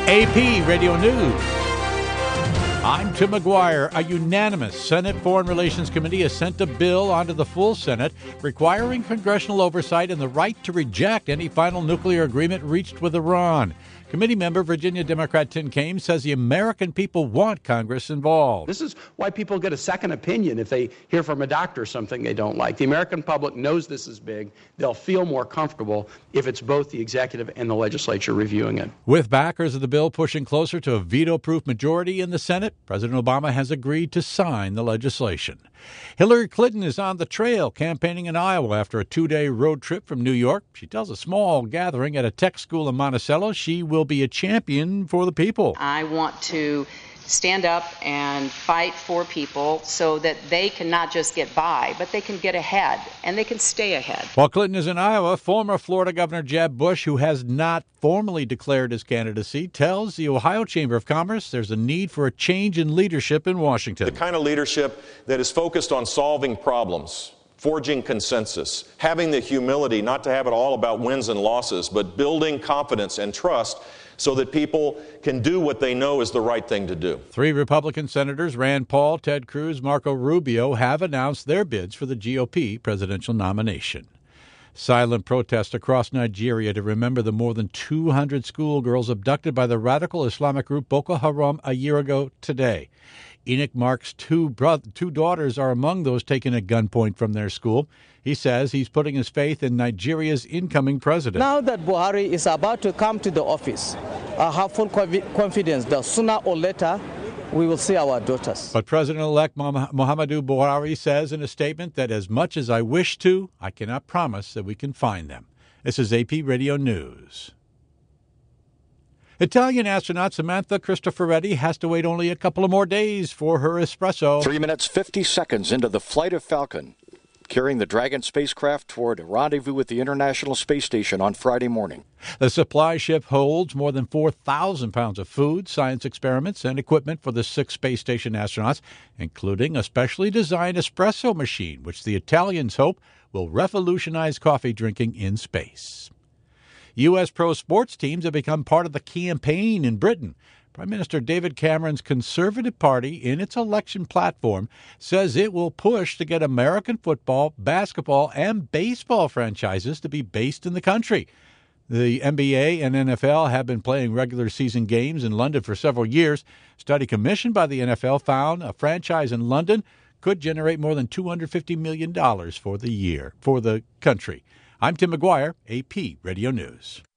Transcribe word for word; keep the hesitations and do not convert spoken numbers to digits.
A P Radio News. I'm Tim McGuire. A unanimous Senate Foreign Relations Committee has sent a bill onto the full Senate requiring congressional oversight and the right to reject any final nuclear agreement reached with Iran. Committee member Virginia Democrat Tim Kaine says the American people want Congress involved. This is why people get a second opinion if they hear from a doctor something they don't like. The American public knows this is big. They'll feel more comfortable if it's both the executive and the legislature reviewing it. With backers of the bill pushing closer to a veto-proof majority in the Senate, President Obama has agreed to sign the legislation. Hillary Clinton is on the trail campaigning in Iowa after a two-day road trip from New York. She tells a small gathering at a tech school in Monticello she will be a champion for the people. I want to stand up and fight for people so that they can not just get by, but they can get ahead, and they can stay ahead. While Clinton is in Iowa, former Florida Governor Jeb Bush, who has not formally declared his candidacy, tells the Ohio Chamber of Commerce there's a need for a change in leadership in Washington. The kind of leadership that is focused on solving problems, forging consensus, having the humility not to have it all about wins and losses, but building confidence and trust so that people can do what they know is the right thing to do. Three Republican senators, Rand Paul, Ted Cruz, Marco Rubio, have announced their bids for the G O P presidential nomination. Silent protests across Nigeria to remember the more than two hundred schoolgirls abducted by the radical Islamic group Boko Haram a year ago today. Enoch Mark's two, bro- two daughters are among those taken at gunpoint from their school. He says he's putting his faith in Nigeria's incoming president. Now that Buhari is about to come to the office, I have full confidence that sooner or later we will see our daughters. But President-elect Muhammadu Buhari says in a statement that as much as I wish to, I cannot promise that we can find them. This is A P Radio News. Italian astronaut Samantha Cristoforetti has to wait only a couple of more days for her espresso. Three minutes, fifty seconds into the flight of Falcon, carrying the Dragon spacecraft toward a rendezvous with the International Space Station on Friday morning. The supply ship holds more than four thousand pounds of food, science experiments, and equipment for the six space station astronauts, including a specially designed espresso machine, which the Italians hope will revolutionize coffee drinking in space. U S pro sports teams have become part of the campaign in Britain. Prime Minister David Cameron's Conservative Party, in its election platform, says it will push to get American football, basketball, and baseball franchises to be based in the country. The N B A and N F L have been playing regular season games in London for several years. A study commissioned by the N F L found a franchise in London could generate more than two hundred fifty million dollars for the year, for the country. I'm Tim McGuire, A P Radio News.